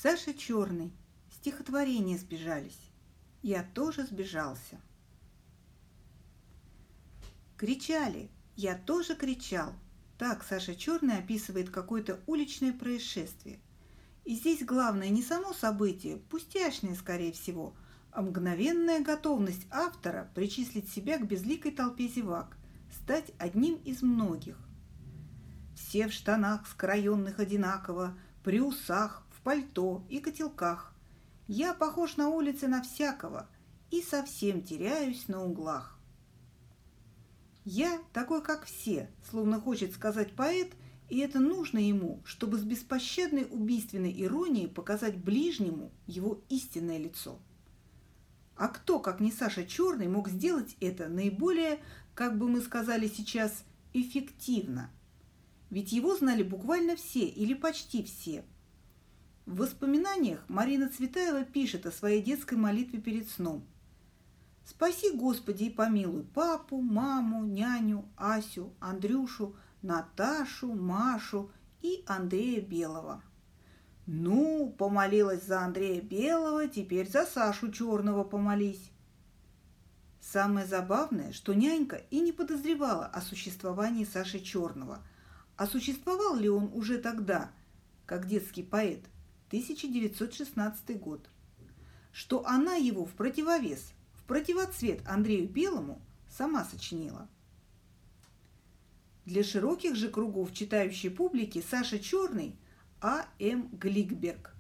Саша Черный. Стихотворения сбежались. Я тоже сбежался. Кричали. Я тоже кричал. Так Саша Черный описывает какое-то уличное происшествие. И здесь главное не само событие, пустяшное, скорее всего, а мгновенная готовность автора причислить себя к безликой толпе зевак, стать одним из многих. Все в штанах скроенных одинаково, при усах, в пальто и котелках. Я похож на улице на всякого и совсем теряюсь на углах. Я такой, как все, словно хочет сказать поэт, и это нужно ему, чтобы с беспощадной убийственной иронией показать ближнему его истинное лицо. А кто, как не Саша Черный, мог сделать это наиболее, как бы мы сказали сейчас, эффективно? Ведь его знали буквально все или почти все. В воспоминаниях Марина Цветаева пишет о своей детской молитве перед сном. «Спаси, Господи, и помилуй папу, маму, няню, Асю, Андрюшу, Наташу, Машу и Андрея Белого». Ну, помолилась за Андрея Белого, теперь за Сашу Черного помолись. Самое забавное, что нянька и не подозревала о существовании Саши Черного. А существовал ли он уже тогда, как детский поэт, 1916 год? Что она его в противовес, в противоцвет Андрею Белому сама сочинила. Для широких же кругов читающей публики Саша Черный А. М. Гликберг,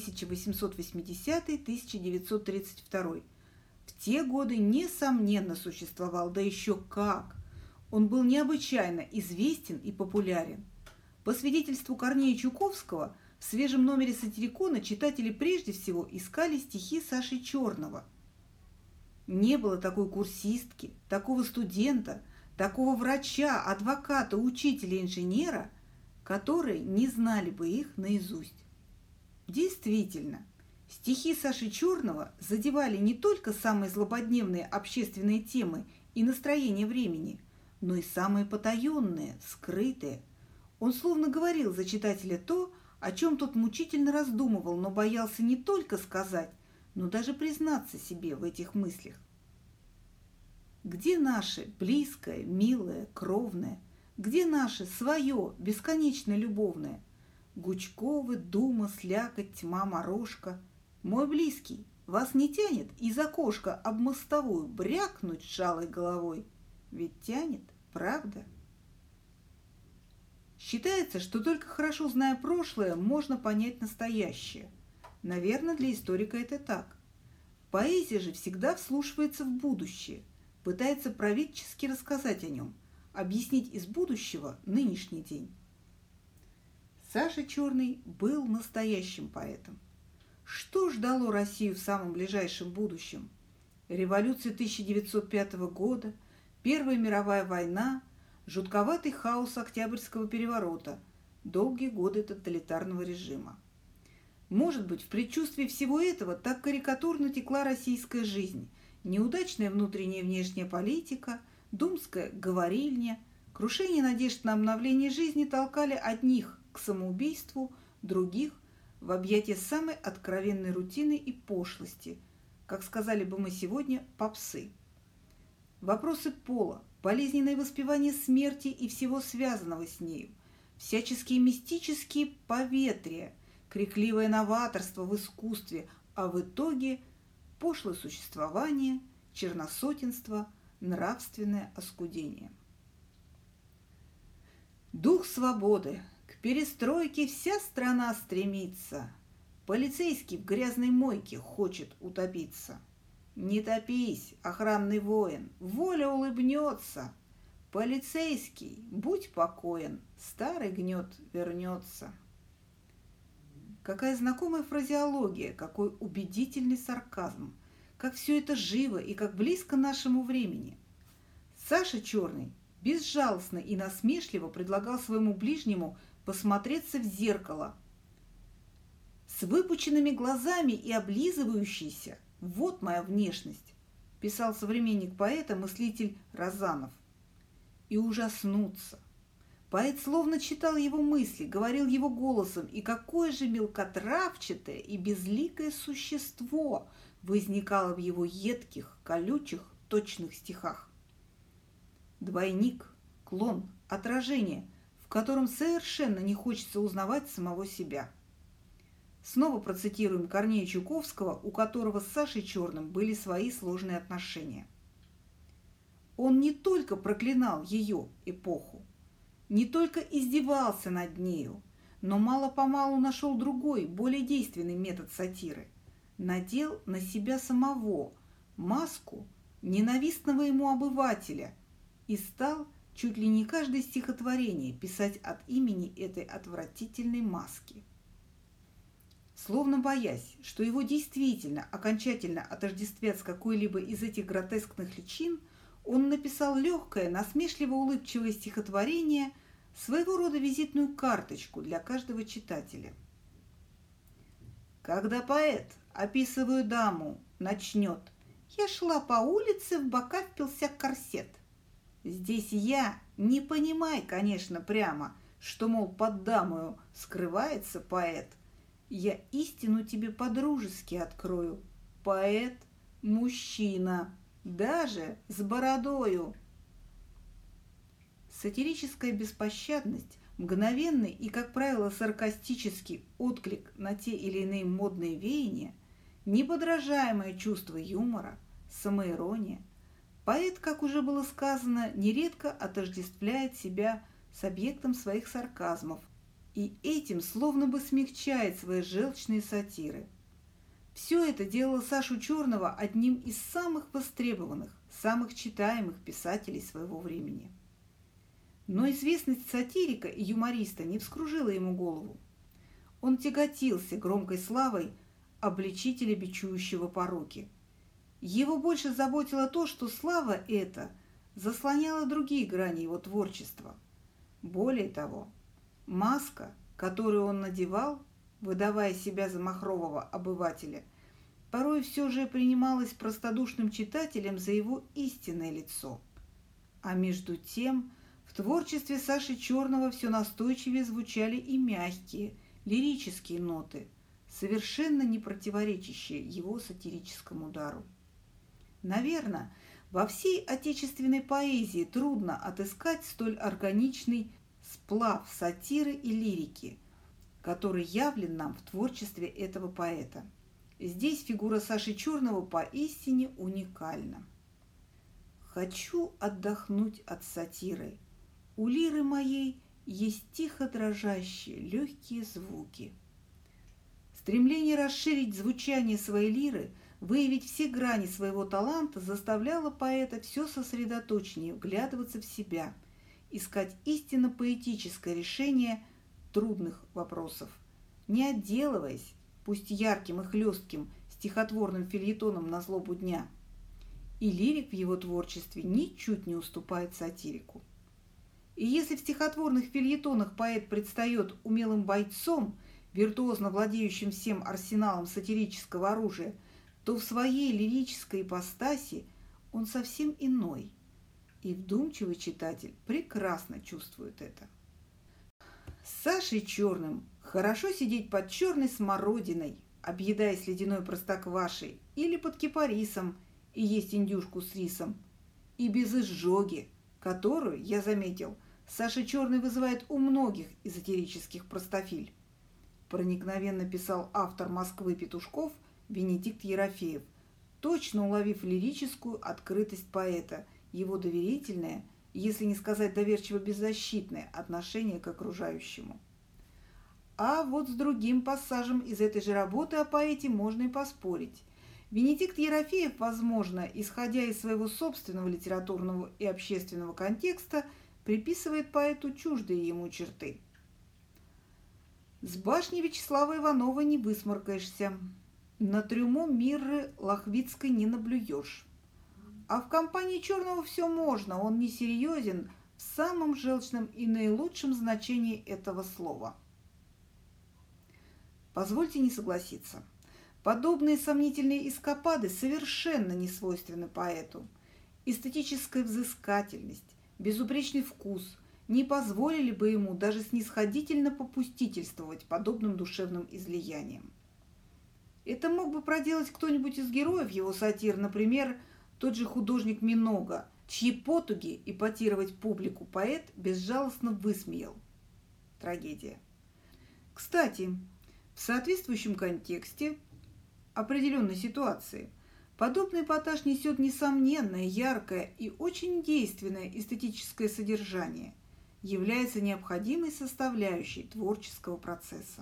1880-1932. В те годы, несомненно, существовал, да еще как! Он был необычайно известен и популярен. По свидетельству Корнея Чуковского, в свежем номере «Сатирикона» читатели прежде всего искали стихи Саши Черного. Не было такой курсистки, такого студента, такого врача, адвоката, учителя, инженера, которые не знали бы их наизусть. Действительно, стихи Саши Черного задевали не только самые злободневные общественные темы и настроения времени, но и самые потаенные, скрытые. Он словно говорил за читателя то, о чем тот мучительно раздумывал, но боялся не только сказать, но даже признаться себе в этих мыслях. Где наше близкое, милое, кровное? Где наше свое, бесконечно любовное? Гучковы, дума, слякоть, тьма, морожка. Мой близкий, вас не тянет из окошка об мостовую брякнуть шалой головой? Ведь тянет, правда? Считается, что только хорошо зная прошлое, можно понять настоящее. Наверное, для историка это так. Поэзия же всегда вслушивается в будущее, пытается праведчески рассказать о нем, объяснить из будущего нынешний день. Саша Черный был настоящим поэтом. Что ждало Россию в самом ближайшем будущем? Революция 1905 года, Первая мировая война, жутковатый хаос Октябрьского переворота, долгие годы тоталитарного режима. Может быть, в предчувствии всего этого так карикатурно текла российская жизнь, неудачная внутренняя и внешняя политика, думская говорильня, крушение надежд на обновление жизни толкали одних к самоубийству, других в объятия самой откровенной рутины и пошлости, как сказали бы мы сегодня, попсы. Вопросы пола, болезненное воспевание смерти и всего связанного с нею, всяческие мистические поветрия, крикливое новаторство в искусстве, а в итоге пошлое существование, черносотенство, нравственное оскудение. Дух свободы, к перестройке вся страна стремится, полицейский в грязной мойке хочет утопиться. Не топись, охранный воин, воля улыбнется. Полицейский, будь покоен, старый гнет вернется. Какая знакомая фразеология, какой убедительный сарказм, как все это живо и как близко нашему времени. Саша Черный безжалостно и насмешливо предлагал своему ближнему посмотреться в зеркало. С выпученными глазами и облизывающийся. «Вот моя внешность», – писал современник поэта, мыслитель Розанов. И ужаснуться, Поэт словно читал его мысли, говорил его голосом, и какое же мелкотравчатое и безликое существо возникало в его едких, колючих, точных стихах. Двойник, клон, отражение, в котором совершенно не хочется узнавать самого себя. Снова процитируем Корнея Чуковского, у которого с Сашей Черным были свои сложные отношения. Он не только проклинал ее эпоху, не только издевался над нею, но мало-помалу нашел другой, более действенный метод сатиры. Надел на себя самого маску ненавистного ему обывателя и стал чуть ли не каждое стихотворение писать от имени этой отвратительной маски. Словно боясь, что его действительно окончательно отождествят с какой-либо из этих гротескных личин, он написал легкое, насмешливо-улыбчивое стихотворение, своего рода визитную карточку для каждого читателя. Когда поэт, описывая даму, начнет «Я шла по улице, в бока впился корсет». Здесь я, не понимай, конечно, прямо, что, мол, под дамою скрывается поэт. Я истину тебе по-дружески открою. Поэт – мужчина, даже с бородою. Сатирическая беспощадность, мгновенный и, как правило, саркастический отклик на те или иные модные веяния, неподражаемое чувство юмора, самоирония. Поэт, как уже было сказано, нередко отождествляет себя с объектом своих сарказмов и этим словно бы смягчает свои желчные сатиры. Все это делало Сашу Черного одним из самых востребованных, самых читаемых писателей своего времени. Но известность сатирика и юмориста не вскружила ему голову. Он тяготился громкой славой обличителя бичующего пороки. Его больше заботило то, что слава эта заслоняла другие грани его творчества. Более того, маска, которую он надевал, выдавая себя за махрового обывателя, порой все же принималась простодушным читателем за его истинное лицо. А между тем в творчестве Саши Черного все настойчивее звучали и мягкие, лирические ноты, совершенно не противоречащие его сатирическому удару. Наверное, во всей отечественной поэзии трудно отыскать столь органичный сплав сатиры и лирики, который явлен нам в творчестве этого поэта. Здесь фигура Саши Черного поистине уникальна. Хочу отдохнуть от сатиры. У лиры моей есть тихо дрожащие легкие звуки. Стремление расширить звучание своей лиры, выявить все грани своего таланта заставляло поэта все сосредоточеннее вглядываться в себя, искать истинно поэтическое решение трудных вопросов, не отделываясь, пусть ярким и хлестким, стихотворным фельетоном на злобу дня. И лирик в его творчестве ничуть не уступает сатирику. И если в стихотворных фельетонах поэт предстает умелым бойцом, виртуозно владеющим всем арсеналом сатирического оружия, то в своей лирической ипостаси он совсем иной, и вдумчивый читатель прекрасно чувствует это. С Сашей Черным хорошо сидеть под черной смородиной, объедаясь ледяной простоквашей, или под кипарисом и есть индюшку с рисом, и без изжоги, которую, я заметил, Саша Черный вызывает у многих эзотерических простофиль. Проникновенно писал автор «Москвы петушков» Венедикт Ерофеев, точно уловив лирическую открытость поэта, его доверительное, если не сказать доверчиво беззащитное отношение к окружающему. А вот с другим пассажем из этой же работы о поэте можно и поспорить. Венедикт Ерофеев, возможно, исходя из своего собственного литературного и общественного контекста, приписывает поэту чуждые ему черты. С башни Вячеслава Иванова не высморкаешься, на трюмо Мирры Лохвицкой не наблюешь. А в компании Черного все можно, он несерьезен в самом желчном и наилучшем значении этого слова. Позвольте не согласиться. Подобные сомнительные эскапады совершенно не свойственны поэту. Эстетическая взыскательность, безупречный вкус, не позволили бы ему даже снисходительно попустительствовать подобным душевным излияниям. Это мог бы проделать кто-нибудь из героев его сатир, например, тот же художник Минога, чьи потуги эпатировать публику поэт безжалостно высмеял. Трагедия. Кстати, в соответствующем контексте определенной ситуации подобный эпатаж несет несомненное, яркое и очень действенное эстетическое содержание, является необходимой составляющей творческого процесса.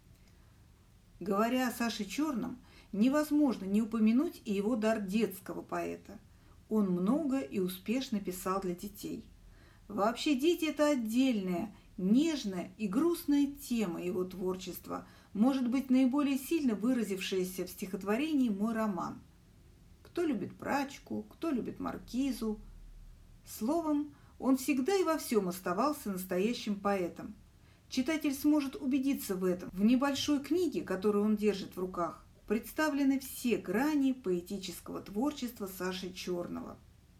Говоря о Саше Черном, невозможно не упомянуть и его дар детского поэта. Он много и успешно писал для детей. Вообще дети – это отдельная, нежная и грустная тема его творчества, может быть, наиболее сильно выразившаяся в стихотворении «Мой роман». Кто любит прачку, кто любит маркизу. Словом, он всегда и во всем оставался настоящим поэтом. Читатель сможет убедиться в этом. В небольшой книге, которую он держит в руках, представлены все грани поэтического творчества Саши Черного.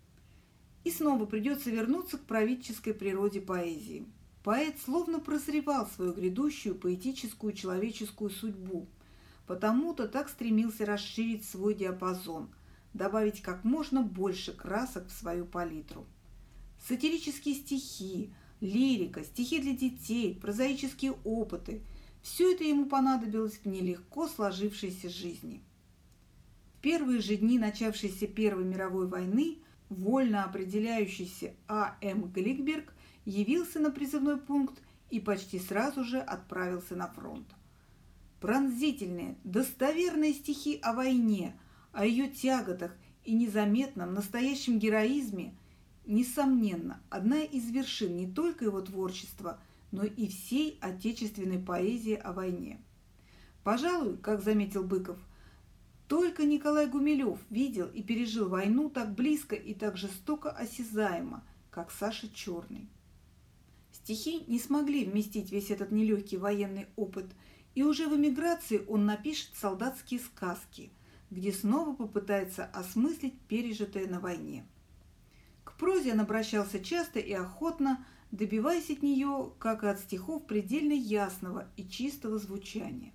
И снова придется вернуться к правительской природе поэзии. Поэт словно прозревал свою грядущую поэтическую человеческую судьбу, потому-то так стремился расширить свой диапазон, добавить как можно больше красок в свою палитру. Сатирические стихи, лирика, стихи для детей, прозаические опыты – все это ему понадобилось в нелегко сложившейся жизни. В первые же дни начавшейся Первой мировой войны вольно определяющийся А.М. Гликберг явился на призывной пункт и почти сразу же отправился на фронт. Пронзительные, достоверные стихи о войне, о ее тяготах и незаметном настоящем героизме – несомненно, одна из вершин не только его творчества, но и всей отечественной поэзии о войне. Пожалуй, как заметил Быков, только Николай Гумилев видел и пережил войну так близко и так жестоко осязаемо, как Саша Черный. Стихи не смогли вместить весь этот нелегкий военный опыт, и уже в эмиграции он напишет солдатские сказки, где снова попытается осмыслить пережитое на войне. К прозе он обращался часто и охотно, добиваясь от нее, как и от стихов, предельно ясного и чистого звучания.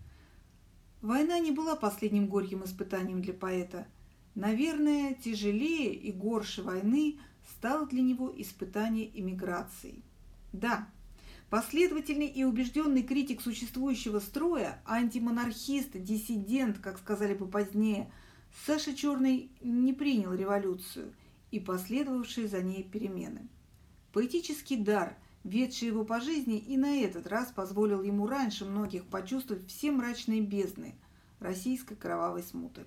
Война не была последним горьким испытанием для поэта. Наверное, тяжелее и горше войны стало для него испытание эмиграции. Да, последовательный и убежденный критик существующего строя, антимонархист, диссидент, как сказали бы позднее, Саша Черный не принял революцию и последовавшие за ней перемены. Поэтический дар, ведший его по жизни, и на этот раз позволил ему раньше многих почувствовать все мрачные бездны российской кровавой смуты.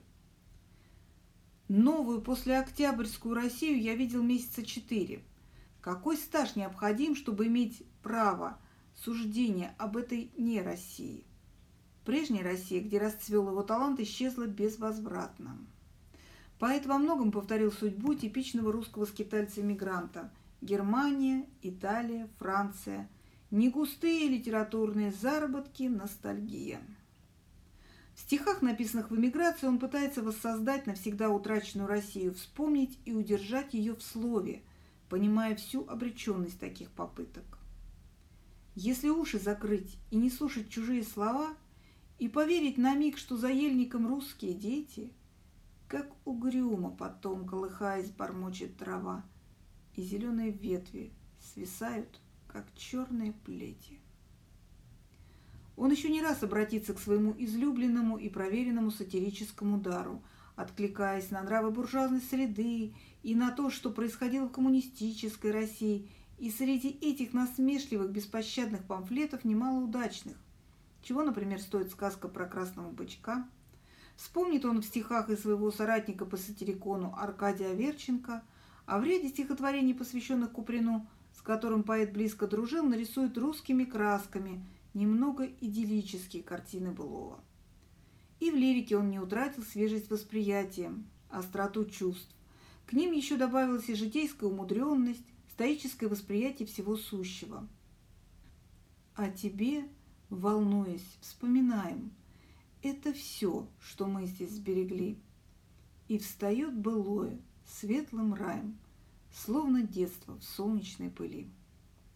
Новую послеоктябрьскую Россию я видел месяца 4. Какой стаж необходим, чтобы иметь право суждения об этой не России? Прежняя Россия, где расцвел его талант, исчезла безвозвратно. Поэт во многом повторил судьбу типичного русского скитальца-эмигранта – Германия, Италия, Франция. Негустые литературные заработки, ностальгия. В стихах, написанных в эмиграции, он пытается воссоздать навсегда утраченную Россию, вспомнить и удержать ее в слове, понимая всю обреченность таких попыток. Если уши закрыть и не слушать чужие слова, и поверить на миг, что за ельником русские дети, как угрюмо потом, колыхаясь, бормочет трава, и зеленые ветви свисают, как черные плети. Он еще не раз обратится к своему излюбленному и проверенному сатирическому дару, откликаясь на нравы буржуазной среды и на то, что происходило в коммунистической России, и среди этих насмешливых, беспощадных памфлетов немало удачных, чего, например, стоит сказка про красного бычка. Вспомнит он в стихах и своего соратника по сатирикону Аркадия Аверченко, а в ряде стихотворений, посвященных Куприну, с которым поэт близко дружил, нарисует русскими красками немного идиллические картины былого. И в лирике он не утратил свежесть восприятия, остроту чувств. К ним еще добавилась и житейская умудренность, стоическое восприятие всего сущего. О тебе, волнуясь, вспоминаем. Это все, что мы здесь сберегли. И встает былое, светлым раем, словно детство в солнечной пыли.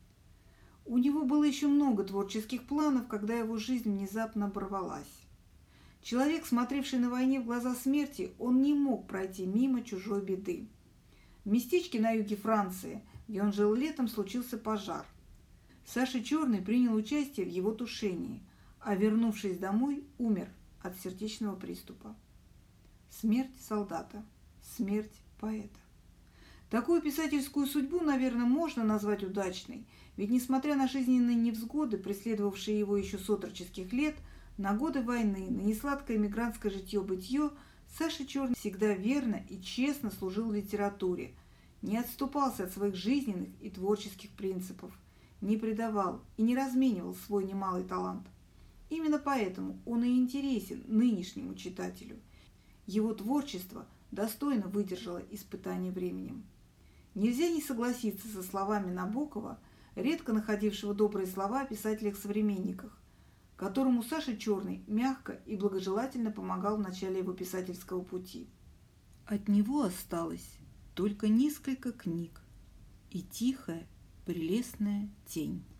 У него было еще много творческих планов, когда его жизнь внезапно оборвалась. Человек, смотревший на войне в глаза смерти, он не мог пройти мимо чужой беды. В местечке на юге Франции, где он жил летом, случился пожар. Саша Черный принял участие в его тушении, а вернувшись домой, умер от сердечного приступа. Смерть солдата, смерть поэта. Такую писательскую судьбу, наверное, можно назвать удачной, ведь несмотря на жизненные невзгоды, преследовавшие его еще с отроческих лет, на годы войны, на несладкое эмигрантское житье-бытие, Саша Черный всегда верно и честно служил литературе, не отступался от своих жизненных и творческих принципов, не предавал и не разменивал свой немалый талант. Именно поэтому он и интересен нынешнему читателю. Его творчество достойно выдержало испытание временем. Нельзя не согласиться со словами Набокова, редко находившего добрые слова о писателях-современниках, которому Саша Черный мягко и благожелательно помогал в начале его писательского пути. От него осталось только несколько книг и тихая, прелестная тень.